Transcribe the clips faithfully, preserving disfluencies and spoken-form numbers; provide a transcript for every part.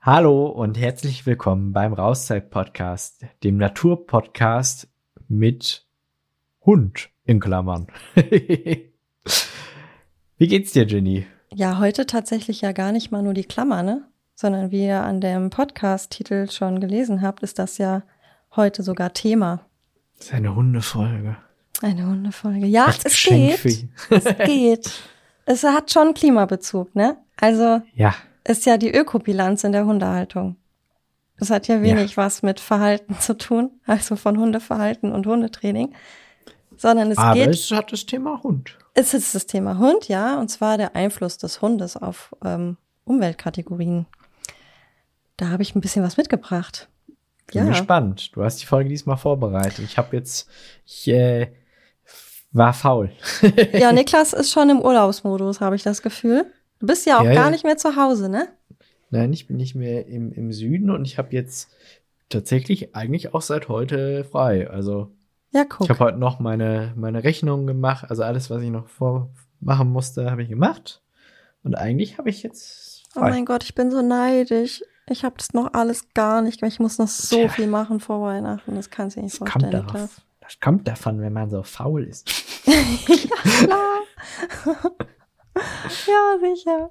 Hallo und herzlich willkommen beim Rauszeit-Podcast, dem Natur-Podcast mit Hund in Klammern. Wie geht's dir, Jenny? Ja, heute tatsächlich ja gar nicht mal nur die Klammer, ne? Sondern wie ihr an dem Podcast-Titel schon gelesen habt, ist das ja heute sogar Thema. Das ist eine Hundefolge. Eine Hundefolge. Ja, Als es Geschenk geht. für ihn. Es geht. Es hat schon Klimabezug, ne? Also Ja, ist ja die Ökobilanz in der Hundehaltung. Das hat ja wenig Ja. was mit Verhalten zu tun, also von Hundeverhalten und Hundetraining, sondern es aber geht. es hat das Thema Hund. Es ist das Thema Hund, ja, und zwar der Einfluss des Hundes auf ähm, Umweltkategorien. Da habe ich ein bisschen was mitgebracht. Bin Ja, gespannt. Du hast die Folge diesmal vorbereitet. Ich habe jetzt, ich äh, war faul. ja, Niklas ist schon im Urlaubsmodus, habe ich das Gefühl. Du bist ja auch Ja, gar ja. nicht mehr zu Hause, ne? Nein, ich bin nicht mehr im, im Süden und ich habe jetzt tatsächlich eigentlich auch seit heute frei. Also Ja, ich habe guck. heute noch meine, meine Rechnung gemacht. Also alles, was ich noch vormachen musste, habe ich gemacht. Und eigentlich habe ich jetzt Oh frei. mein Gott, ich bin so neidisch. Ich habe das noch alles gar nicht. Ich muss noch so Tja. viel machen vor Weihnachten. Das kannst du dir nicht Das vorstellen, kommt, Niklas. darauf, das kommt davon, wenn man so faul ist. Ja, klar. Ja, sicher.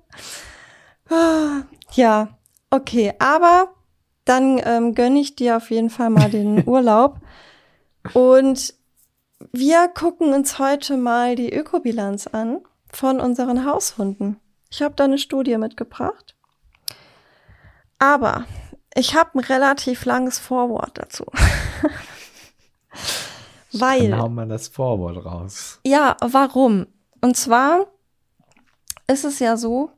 Ja, okay. Aber dann ähm, gönne ich dir auf jeden Fall mal den Urlaub. Und wir gucken uns heute mal die Ökobilanz an von unseren Haushunden. Ich habe da eine Studie mitgebracht. Aber ich habe ein relativ langes Vorwort dazu. Weil, Dann hauen wir das Vorwort raus. ja, warum? Und zwar ist es ja so,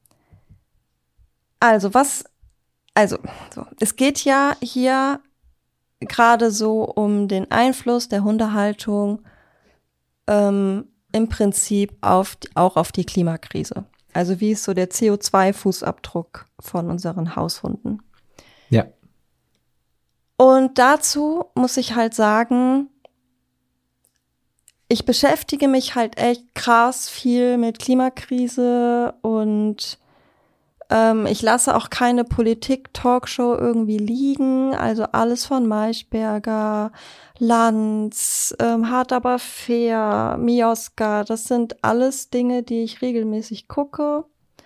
also was, also so, es geht ja hier gerade so um den Einfluss der Hundehaltung ähm, im Prinzip auf die, auch auf die Klimakrise. Also wie ist so der C O zwei Fußabdruck von unseren Haushunden? Ja. Und dazu muss ich halt sagen, ich beschäftige mich halt echt krass viel mit Klimakrise und ähm, ich lasse auch keine Politik-Talkshow irgendwie liegen. Also alles von Maischberger, Lanz, ähm, Hart aber fair, Mioska, das sind alles Dinge, die ich regelmäßig gucke.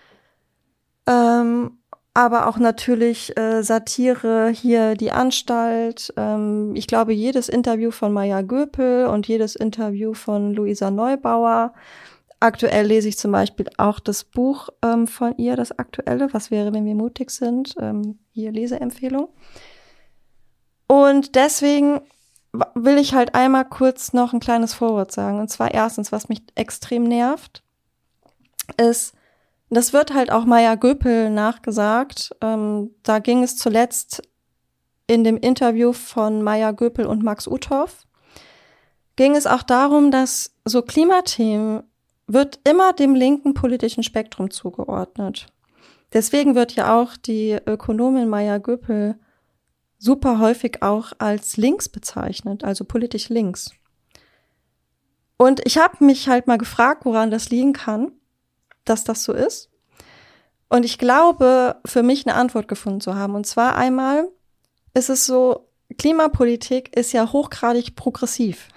Ähm, aber auch natürlich äh, Satire, hier die Anstalt. Ähm, ich glaube, jedes Interview von Maya Göpel und jedes Interview von Luisa Neubauer. Aktuell lese ich zum Beispiel auch das Buch ähm, von ihr, das aktuelle, Was wäre, wenn wir mutig sind? Ähm, hier Leseempfehlung. Und deswegen will ich halt einmal kurz noch ein kleines Vorwort sagen. Und zwar erstens, was mich extrem nervt, ist, das wird halt auch Maya Göpel nachgesagt. Ähm, da ging es zuletzt in dem Interview von Maya Göpel und Max Uthoff, ging es auch darum, dass so Klimathemen wird immer dem linken politischen Spektrum zugeordnet. Deswegen wird ja auch die Ökonomin Maya Göpel super häufig auch als links bezeichnet, also politisch links. Und ich habe mich halt mal gefragt, woran das liegen kann, dass das so ist. Und ich glaube, für mich eine Antwort gefunden zu haben. Und zwar einmal ist es so, Klimapolitik ist ja hochgradig progressiv.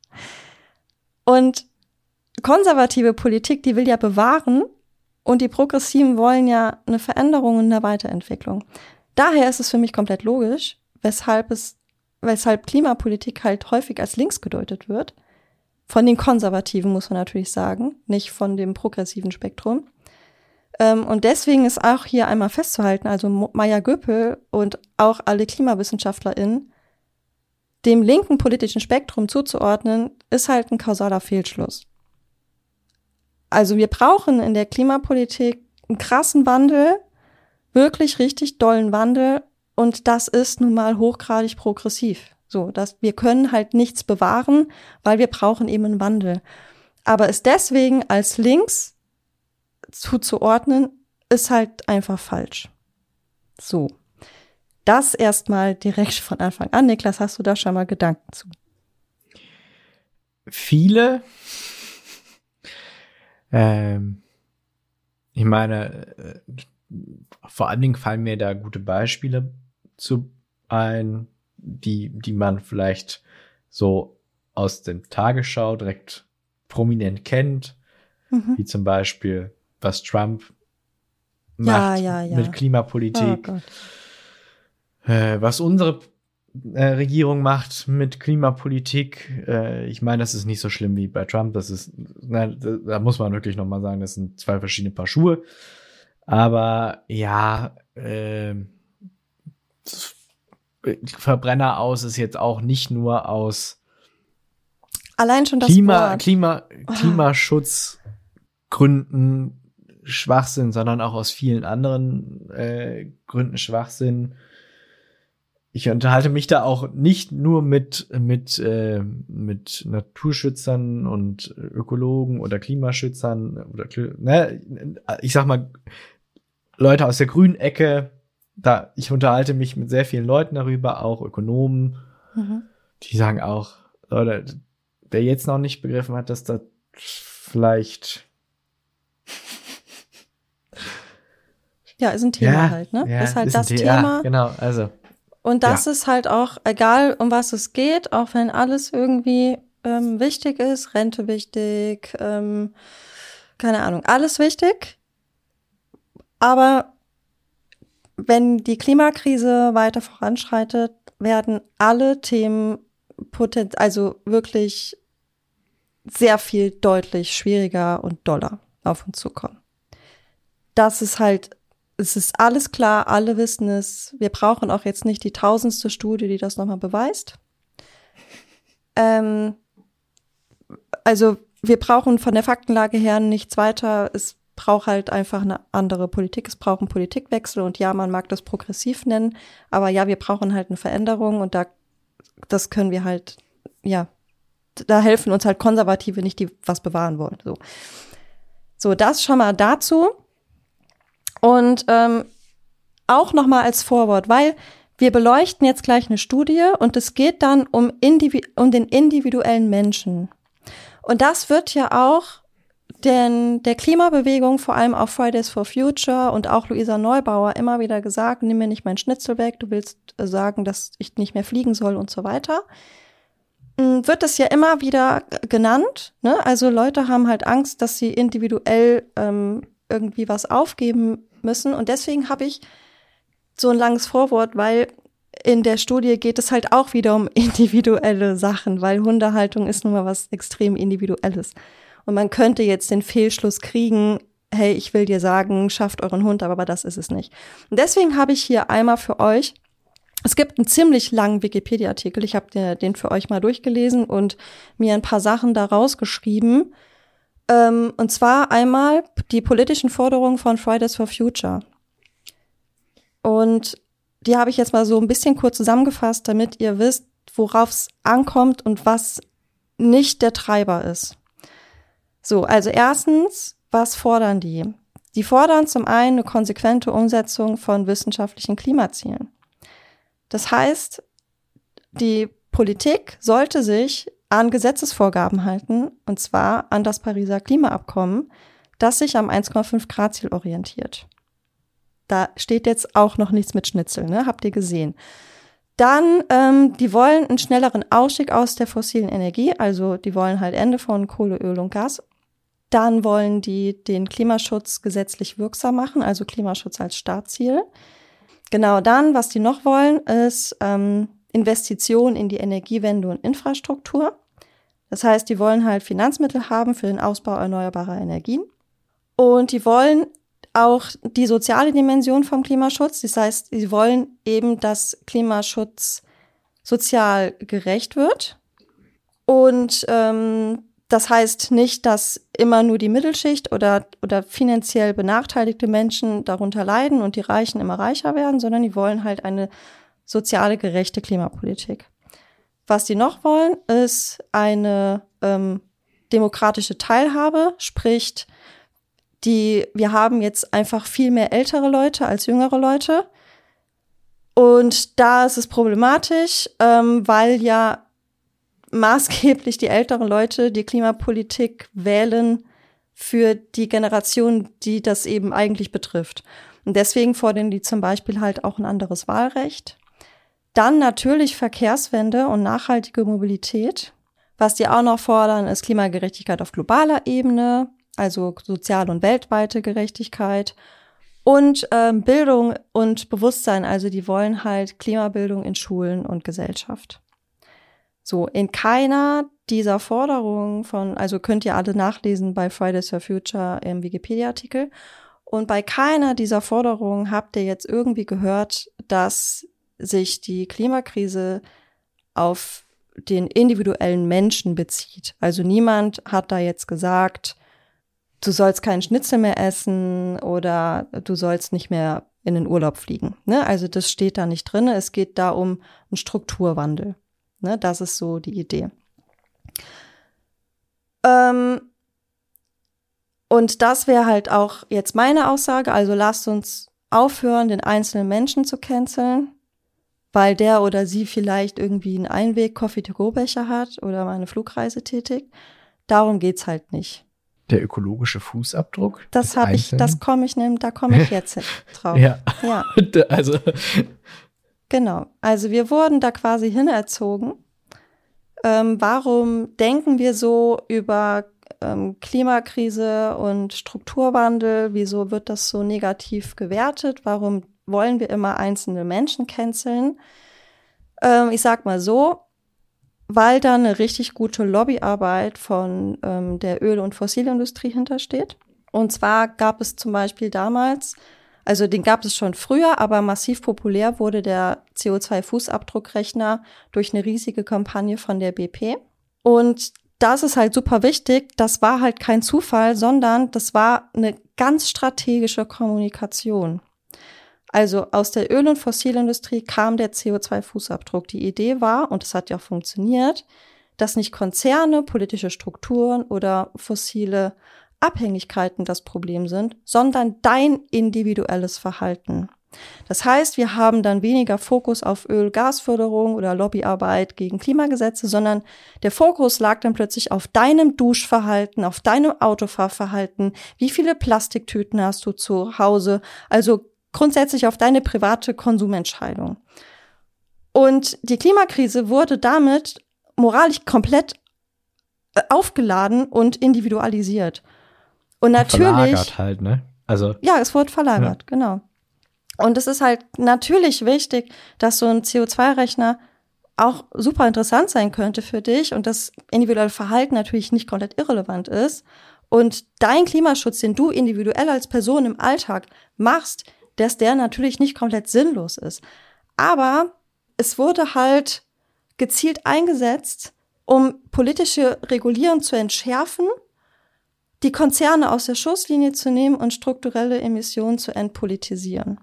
Und konservative Politik, die will ja bewahren und die Progressiven wollen ja eine Veränderung und eine Weiterentwicklung. Daher ist es für mich komplett logisch, weshalb es, weshalb Klimapolitik halt häufig als links gedeutet wird. Von den Konservativen muss man natürlich sagen, nicht von dem progressiven Spektrum. Ähm, und deswegen ist auch hier einmal festzuhalten, also Maya Göpel und auch alle KlimawissenschaftlerInnen dem linken politischen Spektrum zuzuordnen, ist halt ein kausaler Fehlschluss. Also wir brauchen in der Klimapolitik einen krassen Wandel, wirklich richtig dollen Wandel, und das ist nun mal hochgradig progressiv. So, dass wir können halt nichts bewahren, weil wir brauchen eben einen Wandel. Aber es deswegen als links zuzuordnen, ist halt einfach falsch. So. Das erstmal direkt von Anfang an. Niklas, hast du da schon mal Gedanken zu? Viele. Ähm, ich meine, vor allen Dingen fallen mir da gute Beispiele zu ein, die, die man vielleicht so aus dem Tagesschau direkt prominent kennt, mhm. wie zum Beispiel, was Trump macht ja, ja, ja. mit Klimapolitik, oh äh, was unsere äh, Regierung macht mit Klimapolitik. Äh, ich meine, das ist nicht so schlimm wie bei Trump. Das ist, na, da, da muss man wirklich noch mal sagen, das sind zwei verschiedene Paar Schuhe. Aber ja, äh, Verbrenner aus ist jetzt auch nicht nur aus allein schon das Klima, Wort. Klima, Klimaschutzgründen Schwachsinn, sondern auch aus vielen anderen äh, Gründen Schwachsinn. Ich unterhalte mich da auch nicht nur mit mit äh, mit Naturschützern und Ökologen oder Klimaschützern oder ne, ich sag mal Leute aus der grünen Ecke. Da ich unterhalte mich mit sehr vielen Leuten darüber, auch Ökonomen, mhm. die sagen auch, Leute, wer jetzt noch nicht begriffen hat, dass das vielleicht ja, ist ein Thema ja, halt, ne? Ja, ist halt ist das The- Thema. Ja, genau, also. Und das ja. ist halt auch, egal um was es geht, auch wenn alles irgendwie ähm, wichtig ist, Rente wichtig, ähm, keine Ahnung, alles wichtig. Aber wenn die Klimakrise weiter voranschreitet, werden alle Themen potent, also wirklich sehr viel deutlich schwieriger und doller auf uns zukommen. Das ist halt, es ist alles klar, alle wissen es. Wir brauchen auch jetzt nicht die tausendste Studie, die das nochmal beweist. Ähm, also wir brauchen von der Faktenlage her nichts weiter. Es braucht halt einfach eine andere Politik. Es braucht einen Politikwechsel und ja, man mag das progressiv nennen, aber ja, wir brauchen halt eine Veränderung und da, das können wir halt, ja, da helfen uns halt Konservative nicht, die was bewahren wollen. So, so das schon mal dazu. Und ähm, auch nochmal als Vorwort, weil wir beleuchten jetzt gleich eine Studie und es geht dann um, individu- um den individuellen Menschen. Und das wird ja auch den, der Klimabewegung, vor allem auf Fridays for Future und auch Luisa Neubauer immer wieder gesagt, nimm mir nicht meinen Schnitzel weg, du willst sagen, dass ich nicht mehr fliegen soll und so weiter. Wird das ja immer wieder genannt, ne? Also Leute haben halt Angst, dass sie individuell ähm, irgendwie was aufgeben müssen. Und deswegen habe ich so ein langes Vorwort, weil in der Studie geht es halt auch wieder um individuelle Sachen, weil Hundehaltung ist nun mal was extrem Individuelles. Und man könnte jetzt den Fehlschluss kriegen, hey, ich will dir sagen, schafft euren Hund, aber das ist es nicht. Und deswegen habe ich hier einmal für euch, es gibt einen ziemlich langen Wikipedia-Artikel, ich habe den für euch mal durchgelesen und mir ein paar Sachen da rausgeschrieben. Ähm, und zwar einmal die politischen Forderungen von Fridays for Future. Und die habe ich jetzt mal so ein bisschen kurz zusammengefasst, damit ihr wisst, worauf es ankommt und was nicht der Treiber ist. So, also erstens, was fordern die? Die fordern zum einen eine konsequente Umsetzung von wissenschaftlichen Klimazielen. Das heißt, die Politik sollte sich an Gesetzesvorgaben halten, und zwar an das Pariser Klimaabkommen, das sich am eins Komma fünf Grad Ziel orientiert. Da steht jetzt auch noch nichts mit Schnitzel, ne? Habt ihr gesehen. Dann, ähm, die wollen einen schnelleren Ausstieg aus der fossilen Energie, also die wollen halt Ende von Kohle, Öl und Gas. Dann wollen die den Klimaschutz gesetzlich wirksam machen, also Klimaschutz als Startziel. Genau dann, was die noch wollen, ist ähm, Investitionen in die Energiewende und Infrastruktur. Das heißt, die wollen halt Finanzmittel haben für den Ausbau erneuerbarer Energien. Und die wollen auch die soziale Dimension vom Klimaschutz. Das heißt, sie wollen eben, dass Klimaschutz sozial gerecht wird. Und ähm, das heißt nicht, dass immer nur die Mittelschicht oder oder finanziell benachteiligte Menschen darunter leiden und die Reichen immer reicher werden, sondern die wollen halt eine soziale, gerechte Klimapolitik. Was die noch wollen, ist eine ähm, demokratische Teilhabe, sprich, die wir haben jetzt einfach viel mehr ältere Leute als jüngere Leute. Und da ist es problematisch, ähm, weil ja maßgeblich die älteren Leute die Klimapolitik wählen für die Generation, die das eben eigentlich betrifft. Und deswegen fordern die zum Beispiel halt auch ein anderes Wahlrecht. Dann natürlich Verkehrswende und nachhaltige Mobilität. Was die auch noch fordern, ist Klimagerechtigkeit auf globaler Ebene, also soziale und weltweite Gerechtigkeit. Und ähm, Bildung und Bewusstsein, also die wollen halt Klimabildung in Schulen und Gesellschaft. So, in keiner dieser Forderungen von, also könnt ihr alle nachlesen bei Fridays for Future im Wikipedia-Artikel, und bei keiner dieser Forderungen habt ihr jetzt irgendwie gehört, dass sich die Klimakrise auf den individuellen Menschen bezieht. Also niemand hat da jetzt gesagt, du sollst keinen Schnitzel mehr essen oder du sollst nicht mehr in den Urlaub fliegen. Ne? Also das steht da nicht drin. Es geht da um einen Strukturwandel. Ne? Das ist so die Idee. Ähm, und das wäre halt auch jetzt meine Aussage. Also lasst uns aufhören, den einzelnen Menschen zu canceln, weil der oder sie vielleicht irgendwie einen Einweg-Coffee-to-go-Becher hat oder mal eine Flugreise tätigt. Darum geht's halt nicht. Der ökologische Fußabdruck? Das habe ich, das komme ich nehmen, da komme ich jetzt drauf. Ja. Ja. Also. Genau. Also wir wurden da quasi hinerzogen. Ähm, warum denken wir so über ähm, Klimakrise und Strukturwandel? Wieso wird das so negativ gewertet? Warum wollen wir immer einzelne Menschen canceln? Ähm, ich sag mal so, weil da eine richtig gute Lobbyarbeit von ähm, der Öl- und Fossilindustrie hintersteht. Und zwar gab es zum Beispiel damals, also den gab es schon früher, aber massiv populär wurde der C O zwei Fußabdruckrechner durch eine riesige Kampagne von der B P. Und das ist halt super wichtig. Das war halt kein Zufall, sondern das war eine ganz strategische Kommunikation. Also aus der Öl- und Fossilindustrie kam der C O zwei Fußabdruck. Die Idee war, und es hat ja auch funktioniert, dass nicht Konzerne, politische Strukturen oder fossile Abhängigkeiten das Problem sind, sondern dein individuelles Verhalten. Das heißt, wir haben dann weniger Fokus auf Öl-Gas-Förderung oder Lobbyarbeit gegen Klimagesetze, sondern der Fokus lag dann plötzlich auf deinem Duschverhalten, auf deinem Autofahrverhalten. Wie viele Plastiktüten hast du zu Hause? Also grundsätzlich auf deine private Konsumentscheidung. Und die Klimakrise wurde damit moralisch komplett aufgeladen und individualisiert. Und natürlich. Verlagert halt, ne? Also. Ja, es wurde verlagert, ja. Genau. Und es ist halt natürlich wichtig, dass so ein C O zwei Rechner auch super interessant sein könnte für dich und das individuelle Verhalten natürlich nicht komplett irrelevant ist. Und dein Klimaschutz, den du individuell als Person im Alltag machst, dass der natürlich nicht komplett sinnlos ist. Aber es wurde halt gezielt eingesetzt, um politische Regulierung zu entschärfen, die Konzerne aus der Schusslinie zu nehmen und strukturelle Emissionen zu entpolitisieren.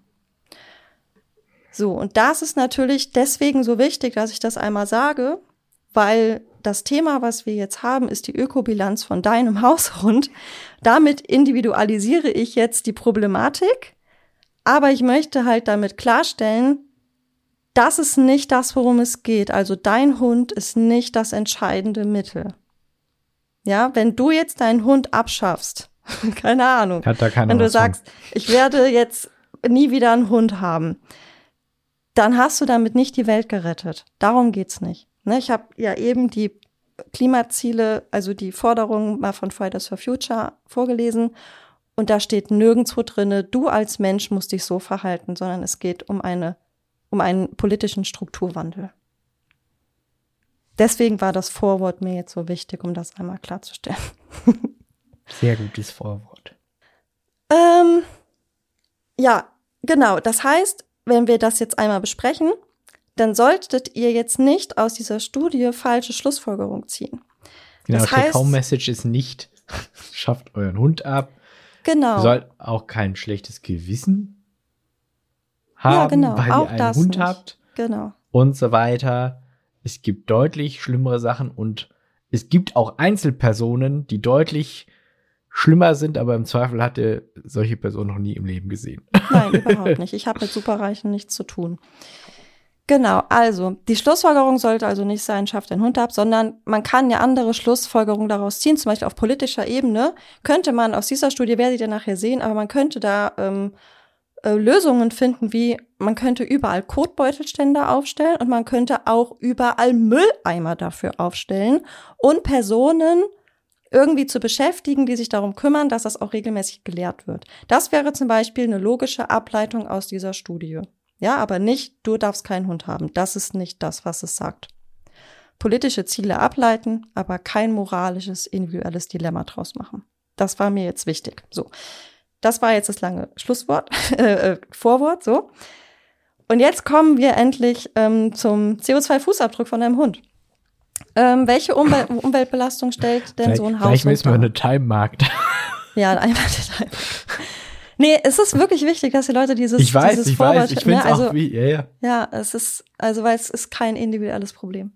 So, und das ist natürlich deswegen so wichtig, dass ich das einmal sage, weil das Thema, was wir jetzt haben, ist die Ökobilanz von deinem Haushund. Damit individualisiere ich jetzt die Problematik. Aber ich möchte halt damit klarstellen, das ist nicht das, worum es geht. Also dein Hund ist nicht das entscheidende Mittel. Ja, wenn du jetzt deinen Hund abschaffst, keine Ahnung, hat da keiner wenn du was sagst, von. Ich werde jetzt nie wieder einen Hund haben, dann hast du damit nicht die Welt gerettet. Darum geht's nicht. Ne, ich habe ja eben die Klimaziele, also die Forderungen mal von Fridays for Future vorgelesen. Und da steht nirgendwo drinne, du als Mensch musst dich so verhalten, sondern es geht um eine, um einen politischen Strukturwandel. Deswegen war das Vorwort mir jetzt so wichtig, um das einmal klarzustellen. Sehr gutes Vorwort. Ähm, ja, genau. Das heißt, wenn wir das jetzt einmal besprechen, dann solltet ihr jetzt nicht aus dieser Studie falsche Schlussfolgerungen ziehen. Genau, das heißt, Take-Home-Message ist nicht, schafft euren Hund ab. Genau. Ihr sollt auch kein schlechtes Gewissen haben, ja, genau. weil auch ihr einen das Hund nicht. habt. Genau. Und so weiter. Es gibt deutlich schlimmere Sachen und es gibt auch Einzelpersonen, die deutlich schlimmer sind, aber im Zweifel hat ihr solche Personen noch nie im Leben gesehen. Nein, überhaupt nicht. Ich habe mit Superreichen nichts zu tun. Genau, also die Schlussfolgerung sollte also nicht sein, schafft einen Hund ab, sondern man kann ja andere Schlussfolgerungen daraus ziehen, zum Beispiel auf politischer Ebene könnte man aus dieser Studie, werdet ihr nachher sehen, aber man könnte da ähm, äh, Lösungen finden, wie man könnte überall Kotbeutelständer aufstellen und man könnte auch überall Mülleimer dafür aufstellen und Personen irgendwie zu beschäftigen, die sich darum kümmern, dass das auch regelmäßig gelehrt wird. Das wäre zum Beispiel eine logische Ableitung aus dieser Studie. Ja, aber nicht, du darfst keinen Hund haben. Das ist nicht das, was es sagt. Politische Ziele ableiten, aber kein moralisches, individuelles Dilemma draus machen. Das war mir jetzt wichtig. So, das war jetzt das lange Schlusswort, äh, Vorwort, so. Und jetzt kommen wir endlich ähm, zum C O zwei Fußabdruck von deinem Hund. Ähm, welche Umwel- Umweltbelastung stellt denn so ein Haus? Vielleicht müssen wir eine Time-Markt. Ja, einmal eine Time. Nee, es ist wirklich wichtig, dass die Leute dieses Ich weiß, dieses ich Vorwort, weiß, ich finde es ne, also, auch wie, ja, ja. Ja, es ist, also, weil es ist kein individuelles Problem.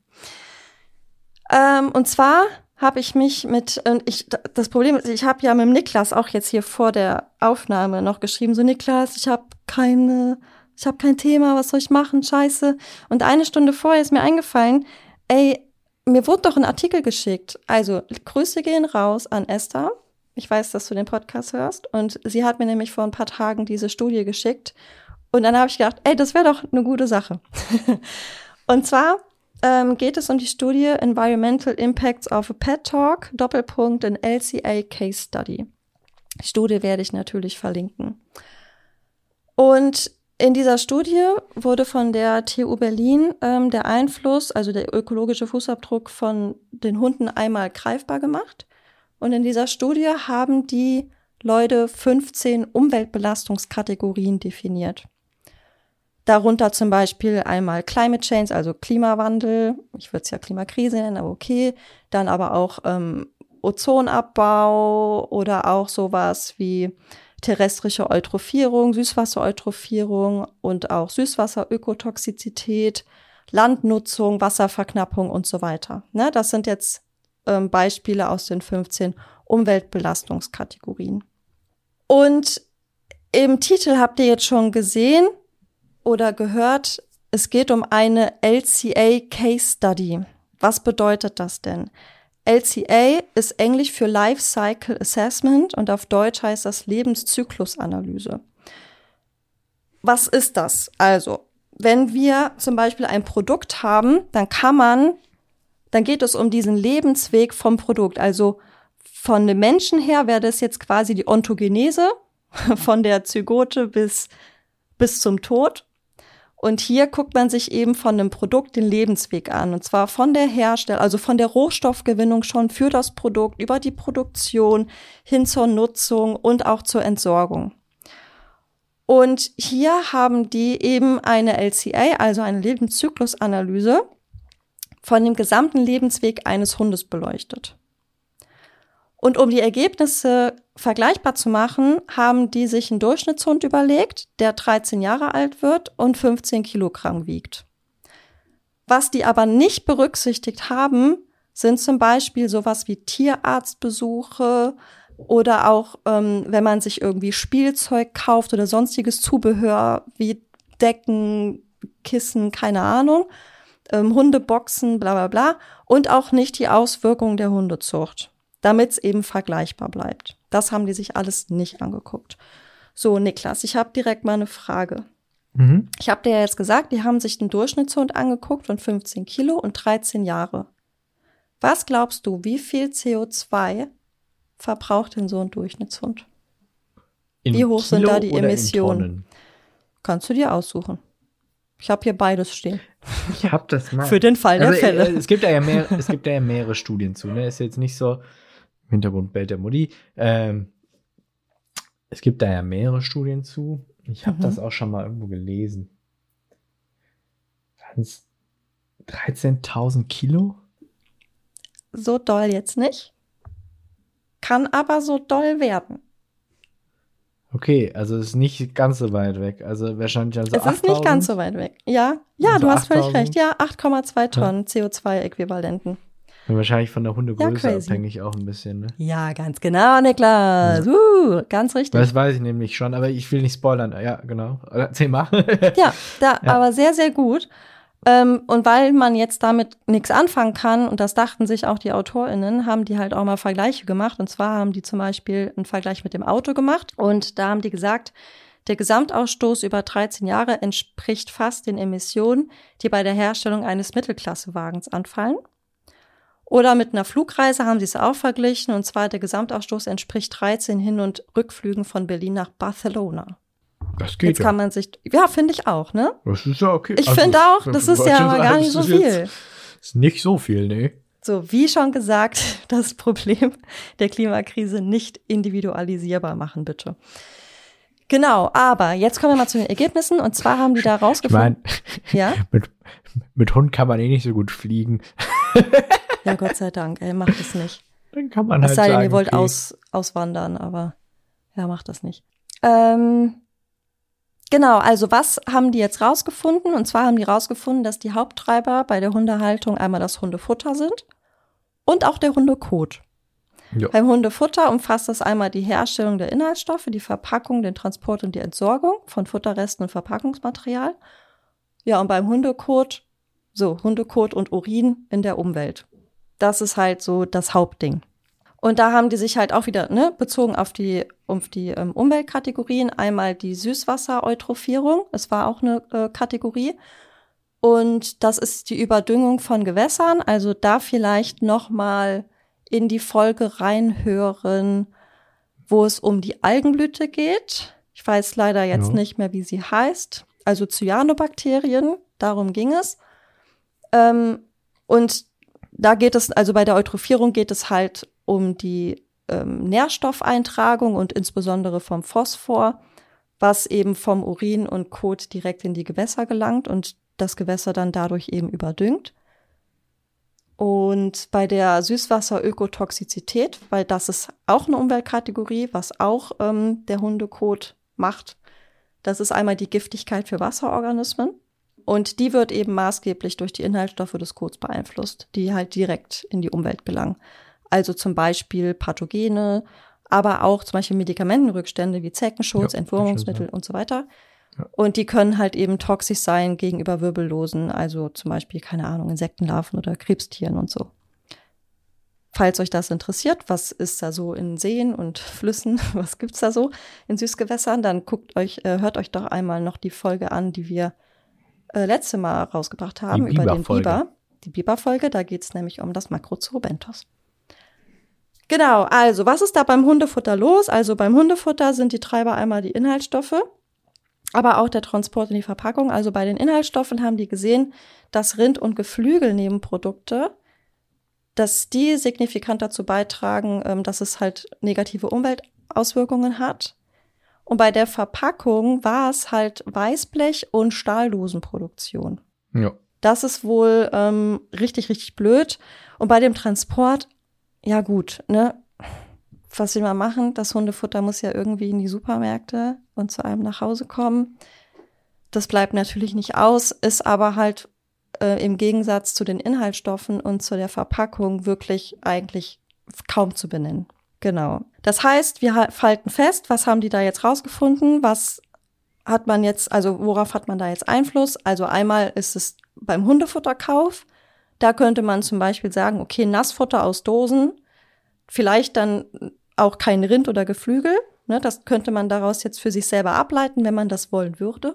Ähm, und zwar habe ich mich mit, und ich, das Problem ist, ich habe ja mit dem Niklas auch jetzt hier vor der Aufnahme noch geschrieben, so Niklas, ich habe keine, ich habe kein Thema, was soll ich machen, scheiße. Und eine Stunde vorher ist mir eingefallen, ey, mir wurde doch ein Artikel geschickt. Also, Grüße gehen raus an Esther. Ich weiß, dass du den Podcast hörst. Und sie hat mir nämlich vor ein paar Tagen diese Studie geschickt. Und dann habe ich gedacht, ey, das wäre doch eine gute Sache. Und zwar ähm, geht es um die Studie Environmental Impacts of a Pet Talk, Doppelpunkt in L C A Case Study. Die Studie werde ich natürlich verlinken. Und in dieser Studie wurde von der T U Berlin ähm, der Einfluss, also der ökologische Fußabdruck von den Hunden einmal greifbar gemacht. Und in dieser Studie haben die Leute fünfzehn Umweltbelastungskategorien definiert. Darunter zum Beispiel einmal Climate Change, also Klimawandel, ich würde es ja Klimakrise nennen, aber okay. Dann aber auch ähm, Ozonabbau oder auch sowas wie terrestrische Eutrophierung, Süßwassereutrophierung und auch Süßwasserökotoxizität, Landnutzung, Wasserverknappung und so weiter. Ne, das sind jetzt ähm, Beispiele aus den fünfzehn Umweltbelastungskategorien. Und im Titel habt ihr jetzt schon gesehen oder gehört, es geht um eine L C A Case Study. Was bedeutet das denn? L C A ist Englisch für Life Cycle Assessment und auf Deutsch heißt das Lebenszyklusanalyse. Was ist das? Also, wenn wir zum Beispiel ein Produkt haben, dann kann man, dann geht es um diesen Lebensweg vom Produkt. Also von dem Menschen her wäre das jetzt quasi die Ontogenese, von der Zygote bis, bis zum Tod. Und hier guckt man sich eben von einem Produkt den Lebensweg an. Und zwar von der Herstellung, also von der Rohstoffgewinnung schon für das Produkt, über die Produktion hin zur Nutzung und auch zur Entsorgung. Und hier haben die eben eine L C A, also eine Lebenszyklusanalyse, von dem gesamten Lebensweg eines Hundes beleuchtet. Und um die Ergebnisse vergleichbar zu machen, haben die sich einen Durchschnittshund überlegt, der dreizehn Jahre alt wird und fünfzehn Kilogramm wiegt. Was die aber nicht berücksichtigt haben, sind zum Beispiel sowas wie Tierarztbesuche oder auch, ähm, wenn man sich irgendwie Spielzeug kauft oder sonstiges Zubehör wie Decken, Kissen, keine Ahnung, ähm, Hundeboxen, bla bla bla, und auch nicht die Auswirkungen der Hundezucht, damit es eben vergleichbar bleibt. Das haben die sich alles nicht angeguckt. So, Niklas, ich habe direkt mal eine Frage. Mhm. Ich habe dir ja jetzt gesagt, die haben sich den Durchschnittshund angeguckt von fünfzehn Kilo und dreizehn Jahre. Was glaubst du, wie viel C O zwei verbraucht denn so ein Durchschnittshund? In wie hoch Kilo sind da die oder Emissionen? in Tonnen? Kannst du dir aussuchen. Ich habe hier beides stehen. Ich habe das mal. Für den Fall der also, Fälle. Äh, es gibt da ja mehr, es gibt da ja mehrere Studien zu. Ne, ist jetzt nicht so. Im Hintergrund bellt der Mutti. Ähm, es gibt da ja mehrere Studien zu. Ich habe mhm. das auch schon mal irgendwo gelesen. dreizehntausend Kilo? So doll jetzt nicht. Kann aber so doll werden. Okay, also es ist nicht ganz so weit weg. Also wahrscheinlich also Es ist nicht ganz so weit weg. Ja, ja, also du hast völlig achttausend? recht. Ja, acht Komma zwei Tonnen Ja. C O zwei Äquivalenten. Und wahrscheinlich von der Hundegröße Ja, crazy. abhängig auch ein bisschen, ne? Ja, ganz genau, Niklas. Ja. Uh, ganz richtig. Das weiß ich nämlich schon, aber ich will nicht spoilern. Ja, genau. Erzähl mal. Ja, da, Ja. aber sehr, sehr gut. Ähm, und weil man jetzt damit nichts anfangen kann, und das dachten sich auch die AutorInnen, haben die halt auch mal Vergleiche gemacht. Und zwar haben die zum Beispiel einen Vergleich mit dem Auto gemacht. Und da haben die gesagt, Der Gesamtausstoß über dreizehn Jahre entspricht fast den Emissionen, die bei der Herstellung eines Mittelklassewagens anfallen. Oder mit einer Flugreise haben sie es auch verglichen, und zwar der Gesamtausstoß entspricht dreizehn Hin- und Rückflügen von Berlin nach Barcelona. Das geht Jetzt kann man sich, ja, finde ich auch, ne? Das ist ja okay. Ich Also, finde auch, das ist ja aber sagen, gar nicht so das ist jetzt- viel. Ist nicht so viel, ne? So, wie schon gesagt, das Problem der Klimakrise nicht individualisierbar machen, bitte. Genau, aber jetzt kommen wir mal zu den Ergebnissen. Und zwar haben die da Ich rausgefunden. meine, Ja? mit, mit Hund kann man eh nicht so gut fliegen. Ja, Gott sei Dank, ey, macht es nicht. Dann kann man Es halt sei denn, sagen, ihr wollt okay, aus, auswandern, aber ja, macht das nicht. Ähm, genau, also was haben die jetzt rausgefunden? Und zwar haben die rausgefunden, dass die Haupttreiber bei der Hundehaltung einmal das Hundefutter sind und auch der Hundekot. Ja. Beim Hundefutter umfasst das einmal die Herstellung der Inhaltsstoffe, die Verpackung, den Transport und die Entsorgung von Futterresten und Verpackungsmaterial. Ja, und beim Hundekot, so, Hundekot und Urin in der Umwelt. Das ist halt so das Hauptding. Und da haben die sich halt auch wieder, ne, bezogen auf die, auf die ähm, Umweltkategorien, einmal die Süßwasser-Eutrophierung, es war auch eine äh, Kategorie. Und das ist die Überdüngung von Gewässern, also da vielleicht noch mal in die Folge reinhören, wo es um die Algenblüte geht. Ich weiß leider jetzt Ja. nicht mehr, wie sie heißt. Also Cyanobakterien, darum ging es. Ähm, und da geht es, also bei der Eutrophierung geht es halt um die ähm, Nährstoffeintragung und insbesondere vom Phosphor, was eben vom Urin und Kot direkt in die Gewässer gelangt und das Gewässer dann dadurch eben überdüngt. Und bei der Süßwasserökotoxizität, weil das ist auch eine Umweltkategorie, was auch ähm, der Hundekot macht, das ist einmal die Giftigkeit für Wasserorganismen. Und die wird eben maßgeblich durch die Inhaltsstoffe des Kots beeinflusst, die halt direkt in die Umwelt gelangen. Also zum Beispiel Pathogene, aber auch zum Beispiel Medikamentenrückstände wie Zeckenschutz, Ja, Entwurmungsmittel und so weiter. Ja. Und die können halt eben toxisch sein gegenüber Wirbellosen, also zum Beispiel, keine Ahnung, Insektenlarven oder Krebstieren und so. Falls euch das interessiert, was ist da so in Seen und Flüssen, was gibt's da so in Süßgewässern, dann guckt euch, äh, hört euch doch einmal noch die Folge an, die wir äh, letzte Mal rausgebracht haben Die über den Biber-Folge. Biber. Die Biber-Folge, da geht's nämlich um das Macrozoobentos. Genau, also was ist da beim Hundefutter los? Also beim Hundefutter sind die Treiber einmal die Inhaltsstoffe, aber auch der Transport in die Verpackung. Also bei den Inhaltsstoffen haben die gesehen, dass Rind- und Geflügelnebenprodukte, dass die signifikant dazu beitragen, ähm, dass es halt negative Umweltauswirkungen hat. Und bei der Verpackung war es halt Weißblech und Stahldosenproduktion. Ja. Das ist wohl ähm, richtig, richtig blöd. Und bei dem Transport, ja gut, ne, was wir mal machen, das Hundefutter muss ja irgendwie in die Supermärkte und zu einem nach Hause kommen. Das bleibt natürlich nicht aus, ist aber halt äh, im Gegensatz zu den Inhaltsstoffen und zu der Verpackung wirklich eigentlich kaum zu benennen. Genau. Das heißt, wir halten fest, was haben die da jetzt rausgefunden? Was hat man jetzt, also worauf hat man da jetzt Einfluss? Also einmal ist es beim Hundefutterkauf. Da könnte man zum Beispiel sagen, okay, Nassfutter aus Dosen, vielleicht dann auch kein Rind oder Geflügel. Ne, das könnte man daraus jetzt für sich selber ableiten, wenn man das wollen würde.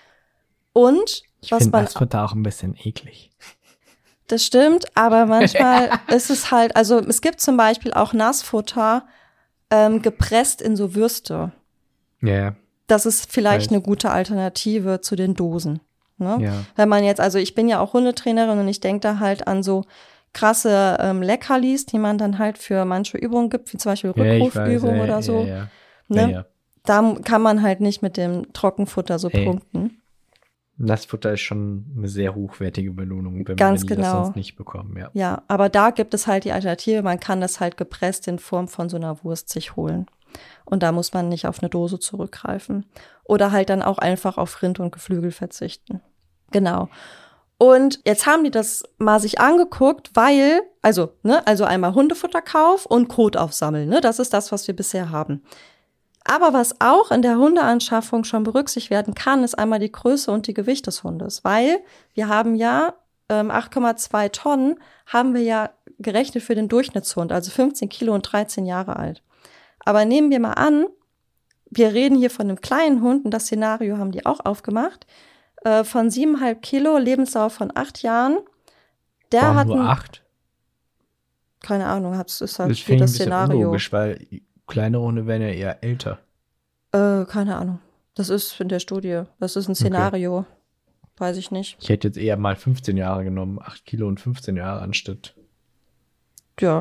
Und Ich was finde man, Nassfutter auch ein bisschen eklig. das stimmt, aber manchmal ist es halt, also es gibt zum Beispiel auch Nassfutter ähm, gepresst in so Würste. Ja, ja. Das ist vielleicht Weiß. eine gute Alternative zu den Dosen. Ne? Ja. Wenn man jetzt, also ich bin ja auch Hundetrainerin und ich denke da halt an so krasse ähm, Leckerlis, die man dann halt für manche Übungen gibt, wie zum Beispiel Ja, ich Rückrufübung weiß, ja, oder ja, so. Ja, ja. Ne? Ja, ja. Da kann man halt nicht mit dem Trockenfutter so Hey. punkten. Nassfutter ist schon eine sehr hochwertige Belohnung, wenn, Ganz wenn die genau. das sonst nicht bekommen. Ja. Ja, aber da gibt es halt die Alternative, man kann das halt gepresst in Form von so einer Wurst sich holen. Und da muss man nicht auf eine Dose zurückgreifen. Oder halt dann auch einfach auf Rind und Geflügel verzichten. Genau. Und jetzt haben die das mal sich angeguckt, weil, also, ne, also einmal Hundefutterkauf und Kot aufsammeln, ne, das ist das, was wir bisher haben. Aber was auch in der Hundeanschaffung schon berücksichtigt werden kann, ist einmal die Größe und die Gewicht des Hundes, weil wir haben ja ähm, acht Komma zwei Tonnen haben wir ja gerechnet für den Durchschnittshund, also fünfzehn Kilo und dreizehn Jahre alt. Aber nehmen wir mal an, wir reden hier von einem kleinen Hund, und das Szenario haben die auch aufgemacht, äh, von siebeneinhalb Kilo, Lebensdauer von acht Jahren. Der Warum hat nur ein, acht? keine Ahnung, hat ist halt Das hier finde ich das ein bisschen Szenario. unlogisch, weil kleinere Hunde werden ja eher älter. Äh, keine Ahnung. Das ist in der Studie. Das ist ein Szenario. Weiß ich nicht. Ich hätte jetzt eher mal fünfzehn Jahre genommen, acht Kilo und fünfzehn Jahre anstatt. Ja.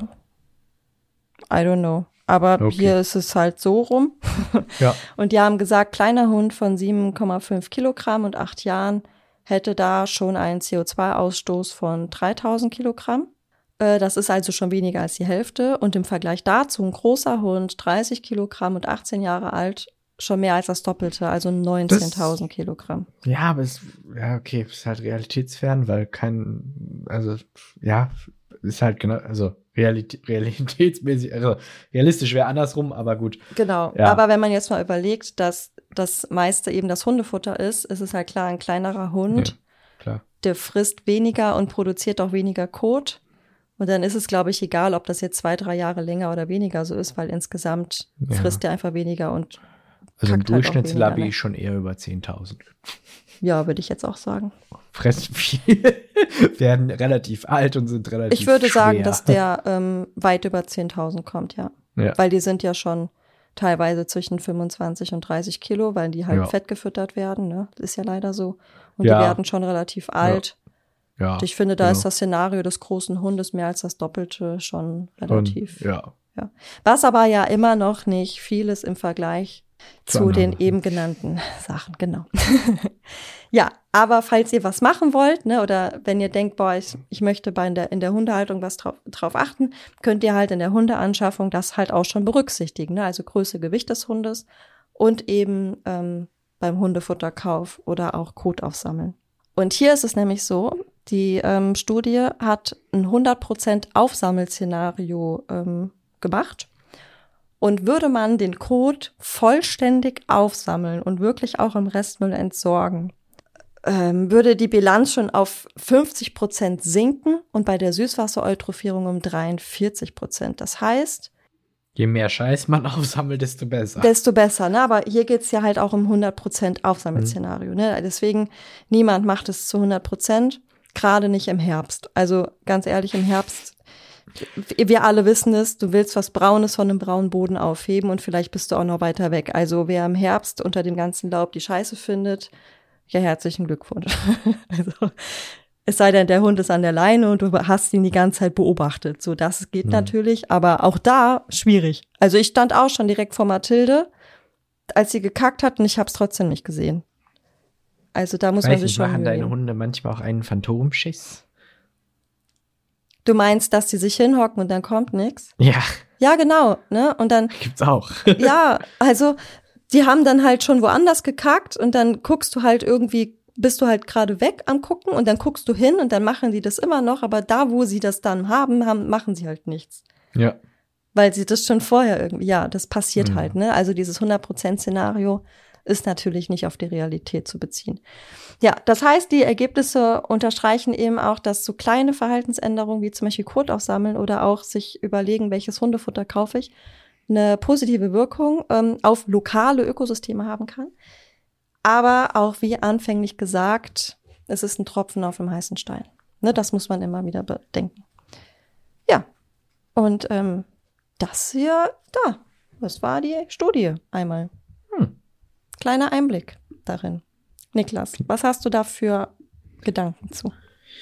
I don't know. Aber Okay. hier ist es halt so rum. Ja. Und die haben gesagt, kleiner Hund von sieben Komma fünf Kilogramm und acht Jahren hätte da schon einen C O zwei Ausstoß von dreitausend Kilogramm. Äh, das ist also schon weniger als die Hälfte. Und im Vergleich dazu ein großer Hund, dreißig Kilogramm und achtzehn Jahre alt, schon mehr als das Doppelte, also neunzehntausend Kilogramm. Ja, aber es, ja, okay, ist halt realitätsfern, weil kein, also, ja, ist halt genau, also Realität, realitätsmäßig, also realistisch wäre andersrum, aber gut. Genau, Ja. aber wenn man jetzt mal überlegt, dass das meiste eben das Hundefutter ist, ist es halt klar, ein kleinerer Hund, Ja, klar. der frisst weniger und produziert auch weniger Kot. Und dann ist es, glaube ich, egal, ob das jetzt zwei, drei Jahre länger oder weniger so ist, weil insgesamt Ja. frisst der einfach weniger und Also im kackt halt auch Durchschnittslabi weniger, ne? schon eher über zehntausend. Ja, würde ich jetzt auch sagen. Fressen viel, werden relativ alt und sind relativ Ich würde schwer. sagen, dass der ähm, weit über zehntausend kommt, ja. Ja. Weil die sind ja schon teilweise zwischen fünfundzwanzig und dreißig Kilo, weil die halt Ja. fett gefüttert werden, ne? Das ist ja leider so. Und Ja. die werden schon relativ alt. Ja, Und ich finde, da genau. ist das Szenario des großen Hundes mehr als das Doppelte schon relativ. Und, ja. Ja. Was aber ja immer noch nicht viel ist im Vergleich Zu zu den anderen. eben genannten Sachen, genau. Ja, aber falls ihr was machen wollt, ne, oder wenn ihr denkt, boah, ich, ich möchte bei in der, in der Hundehaltung was drauf, drauf achten, könnt ihr halt in der Hundeanschaffung das halt auch schon berücksichtigen, ne, also Größe, Gewicht des Hundes und eben ähm, beim Hundefutterkauf oder auch Kot aufsammeln. Und hier ist es nämlich so, die ähm, Studie hat ein hundert Prozent Aufsammelszenario ähm, gemacht. Und würde man den Kot vollständig aufsammeln und wirklich auch im Restmüll entsorgen, ähm, würde die Bilanz schon auf fünfzig Prozent sinken und bei der Süßwassereutrophierung um dreiundvierzig Prozent. Das heißt, Je mehr Scheiß man aufsammelt, desto besser. desto besser, ne? Aber hier geht's ja halt auch um hundert Prozent Aufsammelszenario, ne? Deswegen, niemand macht es zu hundert Prozent, gerade nicht im Herbst. Also ganz ehrlich, im Herbst, wir alle wissen es, du willst was Braunes von einem braunen Boden aufheben und vielleicht bist du auch noch weiter weg. Also wer im Herbst unter dem ganzen Laub die Scheiße findet, ja, herzlichen Glückwunsch. Also es sei denn, der Hund ist an der Leine und du hast ihn die ganze Zeit beobachtet. So, das geht Mhm. natürlich, aber auch da schwierig. Also ich stand auch schon direkt vor Mathilde, als sie gekackt hat und ich habe es trotzdem nicht gesehen. Also da muss man Weiß sich nicht, schon machen Mühe deine geben. Hunde manchmal auch einen Phantomschiss? Du meinst, dass die sich hinhocken und dann kommt nix? Ja, Ja, genau, ne? Und dann, gibt's auch. ja, also die haben dann halt schon woanders gekackt und dann guckst du halt irgendwie, bist du halt gerade weg am Gucken und dann guckst du hin und dann machen die das immer noch, aber da, wo sie das dann haben, haben machen sie halt nichts. Ja. Weil sie das schon vorher irgendwie, ja, das passiert Mhm. halt, ne? Also dieses hundert Prozent Szenario ist natürlich nicht auf die Realität zu beziehen. Ja, das heißt, die Ergebnisse unterstreichen eben auch, dass so kleine Verhaltensänderungen wie zum Beispiel Kot aufsammeln oder auch sich überlegen, welches Hundefutter kaufe ich, eine positive Wirkung ähm, auf lokale Ökosysteme haben kann. Aber auch wie anfänglich gesagt, es ist ein Tropfen auf dem heißen Stein. Ne, das muss man immer wieder bedenken. Ja, und ähm, das hier, da, das war die Studie einmal. Hm. Kleiner Einblick darin. Niklas, was hast du da für Gedanken zu?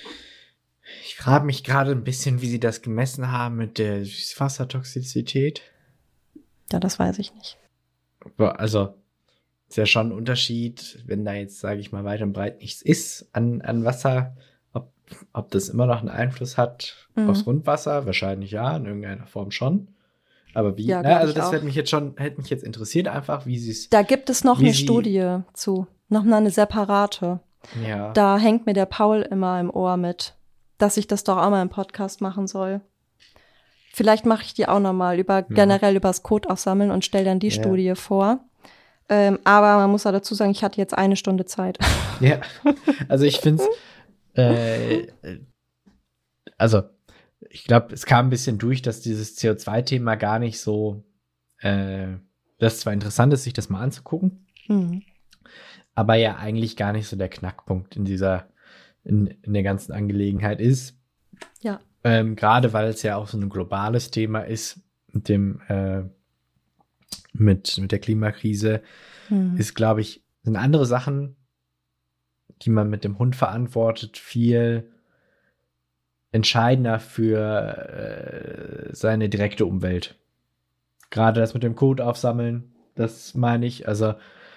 Ich frage mich gerade ein bisschen, wie sie das gemessen haben mit der Süßwassertoxizität. Ja, das weiß ich nicht. Also, ist ja schon ein Unterschied, wenn da jetzt, sage ich mal, weit und breit nichts ist an, an Wasser, ob, ob das immer noch einen Einfluss hat Mhm. aufs Grundwasser. Wahrscheinlich ja, in irgendeiner Form schon. Aber wie? Ja, Na, glaub also ich das auch. hätte mich jetzt schon, hätte mich jetzt interessiert einfach, wie sie es, Da gibt es noch Wie eine sie- Studie zu. Noch mal eine separate. ja. Da hängt mir der Paul immer im Ohr mit, dass ich das doch auch mal im Podcast machen soll. Vielleicht mache ich die auch noch mal über, generell übers Code aufsammeln und stelle dann die Ja. Studie vor. Ähm, aber man muss auch dazu sagen, ich hatte jetzt eine Stunde Zeit. Ja, also ich finde es, äh, äh, also ich glaube, es kam ein bisschen durch, dass dieses C O zwei Thema gar nicht so, äh, das zwar interessant ist, sich das mal anzugucken, Mhm. aber ja eigentlich gar nicht so der Knackpunkt in dieser, in, in der ganzen Angelegenheit ist. Ja. Ähm, gerade weil es ja auch so ein globales Thema ist mit dem, äh, mit, mit der Klimakrise, Mhm. ist, glaube ich, sind andere Sachen, die man mit dem Hund verantwortet, viel entscheidender für äh, seine direkte Umwelt. Gerade das mit dem Kot aufsammeln, das meine ich. Also,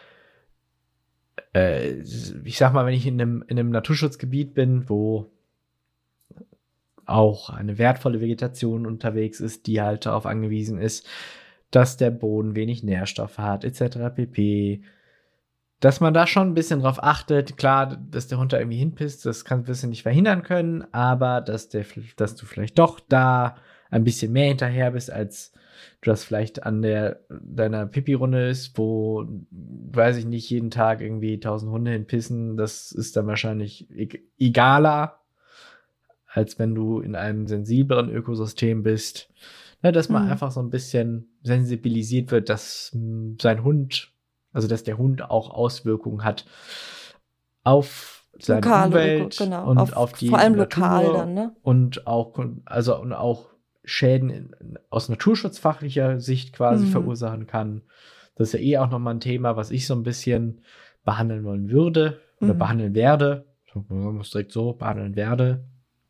äh, ich sag mal, wenn ich in einem, in einem Naturschutzgebiet bin, wo auch eine wertvolle Vegetation unterwegs ist, die halt darauf angewiesen ist, dass der Boden wenig Nährstoffe hat, et cetera pp., dass man da schon ein bisschen drauf achtet. Klar, dass der Hund da irgendwie hinpisst, das kannst du ein bisschen nicht verhindern können, aber dass, der, dass du vielleicht doch da ein bisschen mehr hinterher bist, als du das vielleicht an der deiner Pipi-Runde ist, wo, weiß ich nicht, jeden Tag irgendwie tausend Hunde hinpissen. Das ist dann wahrscheinlich e- egaler, als wenn du in einem sensibleren Ökosystem bist. Ne, dass man Mhm. einfach so ein bisschen sensibilisiert wird, dass mh, sein Hund, also dass der Hund auch Auswirkungen hat auf seine Lokale Umwelt Öko- genau, und auf- auf, die vor allem Natur lokal dann, ne? und auch also und auch Schäden in, aus naturschutzfachlicher Sicht quasi Mhm. verursachen kann. Das ist ja eh auch nochmal ein Thema, was ich so ein bisschen behandeln wollen würde oder Mhm. behandeln werde. Man muss direkt so behandeln werde.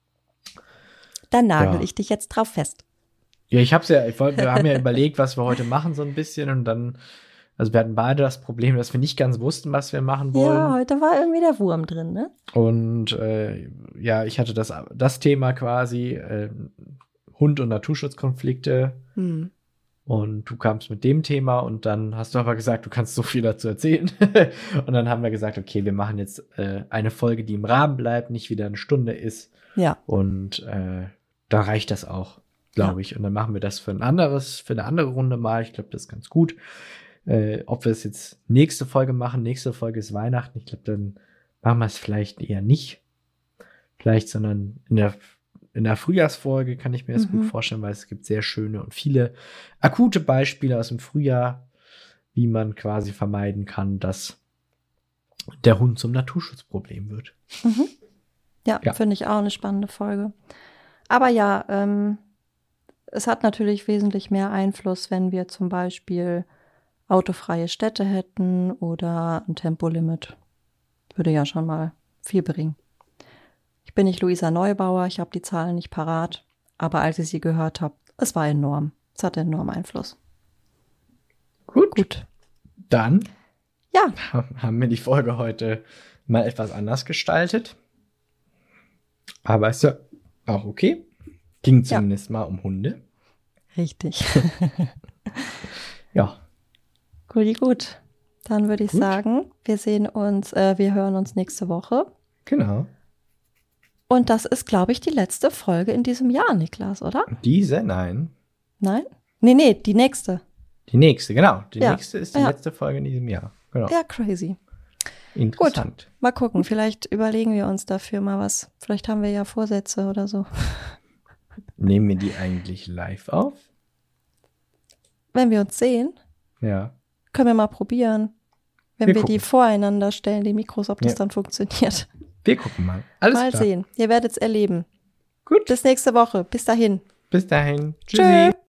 Dann nagel Ja. ich dich jetzt drauf fest. Ja, ich hab's ja, ich wollt, wir haben ja überlegt, was wir heute machen, so ein bisschen. Und dann, also wir hatten beide das Problem, dass wir nicht ganz wussten, was wir machen wollen. Ja, heute war irgendwie der Wurm drin, ne? Und äh, ja, ich hatte das, das Thema quasi, äh, Hund- und Naturschutzkonflikte. Hm. Und du kamst mit dem Thema und dann hast du aber gesagt, du kannst so viel dazu erzählen. Und dann haben wir gesagt, okay, wir machen jetzt äh, eine Folge, die im Rahmen bleibt, nicht wieder eine Stunde ist. Ja. Und äh, da reicht das auch, glaube ich. Und dann machen wir das für ein anderes, für eine andere Runde mal. Ich glaube, das ist ganz gut. Äh, ob wir es jetzt nächste Folge machen, nächste Folge ist Weihnachten. Ich glaube, dann machen wir es vielleicht eher nicht. Vielleicht, sondern in der, in der Frühjahrsfolge kann ich mir das Mhm. gut vorstellen, weil es gibt sehr schöne und viele akute Beispiele aus dem Frühjahr, wie man quasi vermeiden kann, dass der Hund zum Naturschutzproblem wird. Mhm. Ja, Ja. finde ich auch eine spannende Folge. Aber ja, ähm, es hat natürlich wesentlich mehr Einfluss, wenn wir zum Beispiel autofreie Städte hätten oder ein Tempolimit. Würde ja schon mal viel bringen. Ich bin nicht Luisa Neubauer, ich habe die Zahlen nicht parat, aber als ich sie gehört habe, es war enorm. Es hatte enormen Einfluss. Gut. Gut. Dann Ja, haben wir die Folge heute mal etwas anders gestaltet. Aber ist ja auch okay. Ging Ja. zumindest mal um Hunde. richtig. Ja. Gut, gut. Dann würde ich Gut. sagen, wir sehen uns, äh, wir hören uns nächste Woche. Genau. Und das ist, glaube ich, die letzte Folge in diesem Jahr, Niklas, oder? Diese, nein. Nein? Nee, nee, die nächste. Die nächste, genau. Die Ja. nächste ist die Ja. letzte Folge in diesem Jahr. Genau. Ja, crazy. Interessant. Mal gucken, vielleicht überlegen wir uns dafür mal was. Vielleicht haben wir ja Vorsätze oder so. Nehmen wir die eigentlich live auf? Wenn wir uns sehen, Ja. können wir mal probieren. Wenn Wir wir, die gucken. voreinander stellen, die Mikros, ob das Ja. dann funktioniert. Wir gucken mal. Alles mal klar. sehen. Ihr werdet es erleben. Gut. Bis nächste Woche. Bis dahin. Bis dahin. Tschö.